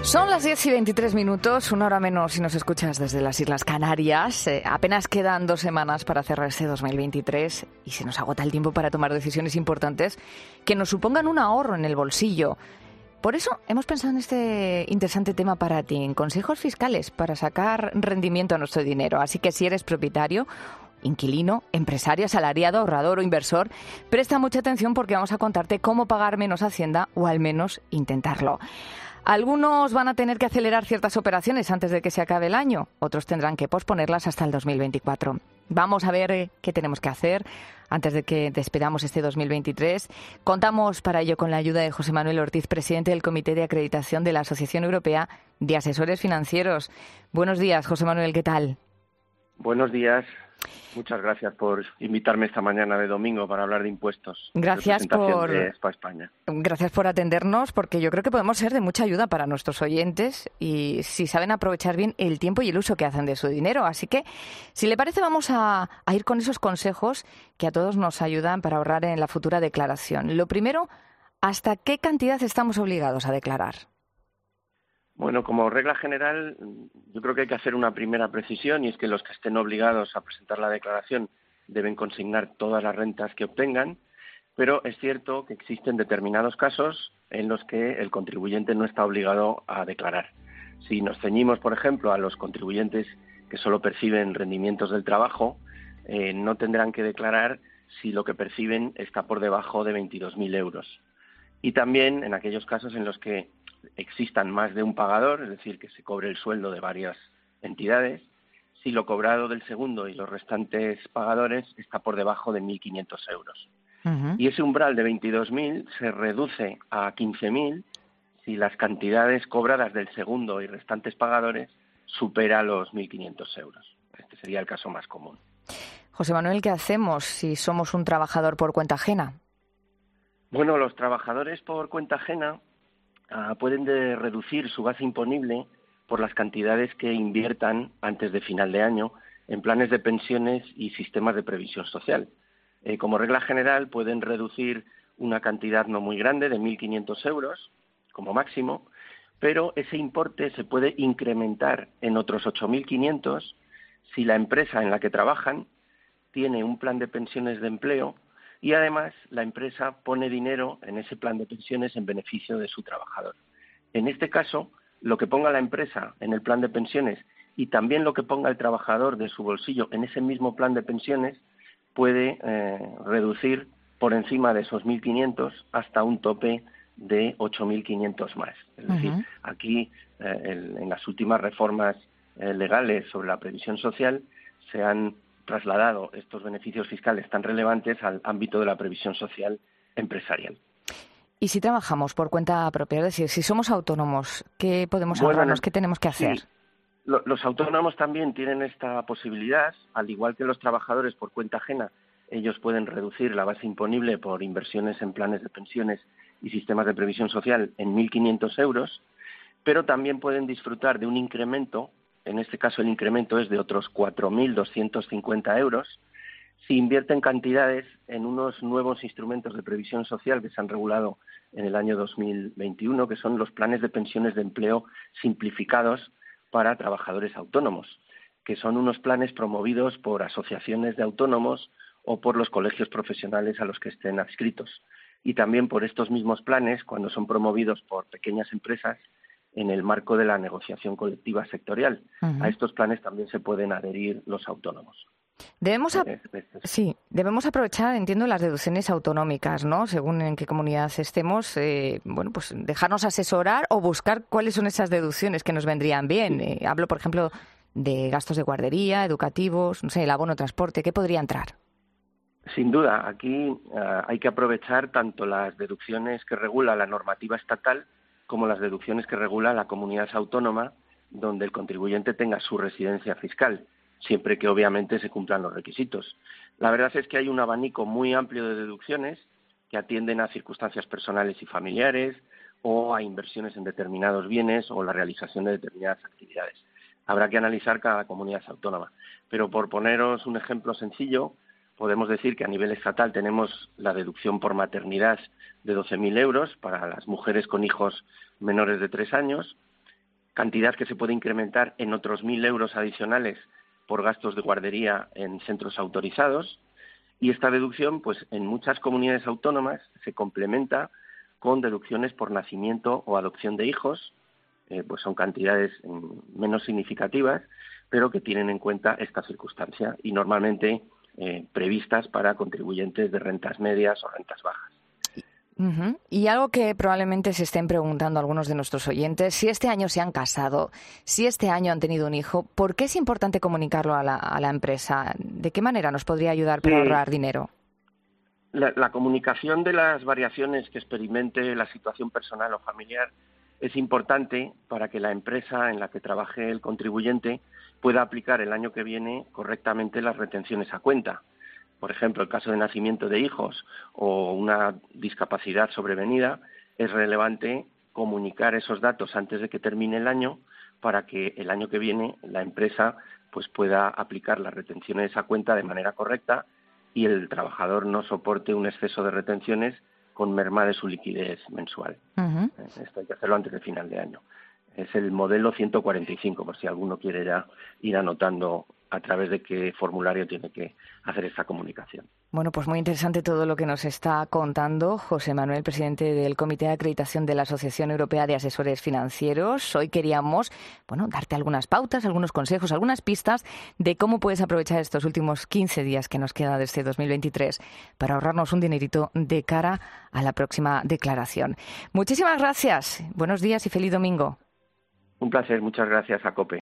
Son las 10:23, una hora menos si nos escuchas desde las Islas Canarias. Apenas quedan 2 semanas para cerrar este 2023 y se nos agota el tiempo para tomar decisiones importantes que nos supongan un ahorro en el bolsillo. Por eso hemos pensado en este interesante tema para ti, en consejos fiscales para sacar rendimiento a nuestro dinero. Así que si eres propietario, inquilino, empresario, asalariado, ahorrador o inversor, presta mucha atención porque vamos a contarte cómo pagar menos Hacienda o al menos intentarlo. Algunos van a tener que acelerar ciertas operaciones antes de que se acabe el año, otros tendrán que posponerlas hasta el 2024. Vamos a ver qué tenemos que hacer antes de que despedamos este 2023. Contamos para ello con la ayuda de José Manuel Ortiz, presidente del Comité de Acreditación de la Asociación Europea de Asesores Financieros. Buenos días, José Manuel, ¿qué tal? Buenos días. Muchas gracias por invitarme esta mañana de domingo para hablar de impuestos. Gracias por atendernos, porque yo creo que podemos ser de mucha ayuda para nuestros oyentes y si saben aprovechar bien el tiempo y el uso que hacen de su dinero. Así que, si le parece, vamos a ir con esos consejos que a todos nos ayudan para ahorrar en la futura declaración. Lo primero, ¿hasta qué cantidad estamos obligados a declarar? Bueno, como regla general, yo creo que hay que hacer una primera precisión, y es que los que estén obligados a presentar la declaración deben consignar todas las rentas que obtengan, pero es cierto que existen determinados casos en los que el contribuyente no está obligado a declarar. Si nos ceñimos, por ejemplo, a los contribuyentes que solo perciben rendimientos del trabajo, no tendrán que declarar si lo que perciben está por debajo de 22.000 euros. Y también en aquellos casos en los que existan más de un pagador, es decir, que se cobre el sueldo de varias entidades, si lo cobrado del segundo y los restantes pagadores está por debajo de 1.500 euros. Uh-huh. Y ese umbral de 22.000 se reduce a 15.000 si las cantidades cobradas del segundo y restantes pagadores supera los 1.500 euros. Este sería el caso más común. José Manuel, ¿qué hacemos si somos un trabajador por cuenta ajena? Bueno, los trabajadores por cuenta ajena pueden reducir su base imponible por las cantidades que inviertan antes de final de año en planes de pensiones y sistemas de previsión social. Como regla general, pueden reducir una cantidad no muy grande de 1.500 euros como máximo, pero ese importe se puede incrementar en otros 8.500 si la empresa en la que trabajan tiene un plan de pensiones de empleo y además la empresa pone dinero en ese plan de pensiones en beneficio de su trabajador. En este caso, lo que ponga la empresa en el plan de pensiones y también lo que ponga el trabajador de su bolsillo en ese mismo plan de pensiones puede reducir por encima de esos 1.500 hasta un tope de 8.500 más. Es decir, aquí en las últimas reformas legales sobre la previsión social se han trasladado estos beneficios fiscales tan relevantes al ámbito de la previsión social empresarial. ¿Y si trabajamos por cuenta propia? Es decir, si somos autónomos, ¿qué podemos ahorrarnos? ¿Qué tenemos que hacer? Sí, los autónomos también tienen esta posibilidad, al igual que los trabajadores por cuenta ajena. Ellos pueden reducir la base imponible por inversiones en planes de pensiones y sistemas de previsión social en 1.500 euros, pero también pueden disfrutar de un incremento. En este caso el incremento es de otros 4.250 euros, si invierten cantidades en unos nuevos instrumentos de previsión social que se han regulado en el año 2021, que son los planes de pensiones de empleo simplificados para trabajadores autónomos, que son unos planes promovidos por asociaciones de autónomos o por los colegios profesionales a los que estén adscritos. Y también por estos mismos planes, cuando son promovidos por pequeñas empresas, en el marco de la negociación colectiva sectorial. Uh-huh. A estos planes también se pueden adherir los autónomos. Debemos aprovechar, entiendo, las deducciones autonómicas, ¿no? Según en qué comunidad estemos, pues dejarnos asesorar o buscar cuáles son esas deducciones que nos vendrían bien. Hablo, por ejemplo, de gastos de guardería, educativos, no sé, el abono de transporte, ¿qué podría entrar? Sin duda, aquí hay que aprovechar tanto las deducciones que regula la normativa estatal como las deducciones que regula la comunidad autónoma donde el contribuyente tenga su residencia fiscal, siempre que obviamente se cumplan los requisitos. La verdad es que hay un abanico muy amplio de deducciones que atienden a circunstancias personales y familiares o a inversiones en determinados bienes o la realización de determinadas actividades. Habrá que analizar cada comunidad autónoma. Pero por poneros un ejemplo sencillo, podemos decir que a nivel estatal tenemos la deducción por maternidad de 12.000 euros para las mujeres con hijos menores de 3 años, cantidad que se puede incrementar en otros 1.000 euros adicionales por gastos de guardería en centros autorizados. Y esta deducción, pues en muchas comunidades autónomas se complementa con deducciones por nacimiento o adopción de hijos, pues son cantidades menos significativas, pero que tienen en cuenta esta circunstancia y normalmente previstas para contribuyentes de rentas medias o rentas bajas. Uh-huh. Y algo que probablemente se estén preguntando algunos de nuestros oyentes: si este año se han casado, si este año han tenido un hijo, ¿por qué es importante comunicarlo a la empresa? ¿De qué manera nos podría ayudar para ahorrar dinero? La comunicación de las variaciones que experimente la situación personal o familiar es importante para que la empresa en la que trabaje el contribuyente pueda aplicar el año que viene correctamente las retenciones a cuenta. Por ejemplo, el caso de nacimiento de hijos o una discapacidad sobrevenida, es relevante comunicar esos datos antes de que termine el año para que el año que viene la empresa pues pueda aplicar las retenciones a cuenta de manera correcta y el trabajador no soporte un exceso de retenciones con merma de su liquidez mensual. Uh-huh. Esto hay que hacerlo antes de final de año. Es el modelo 145, por si alguno quiere ya ir anotando a través de qué formulario tiene que hacer esta comunicación. Bueno, pues muy interesante todo lo que nos está contando José Manuel, presidente del Comité de Acreditación de la Asociación Europea de Asesores Financieros. Hoy queríamos, darte algunas pautas, algunos consejos, algunas pistas de cómo puedes aprovechar estos últimos 15 días que nos queda de este 2023 para ahorrarnos un dinerito de cara a la próxima declaración. Muchísimas gracias. Buenos días y feliz domingo. Un placer. Muchas gracias a COPE.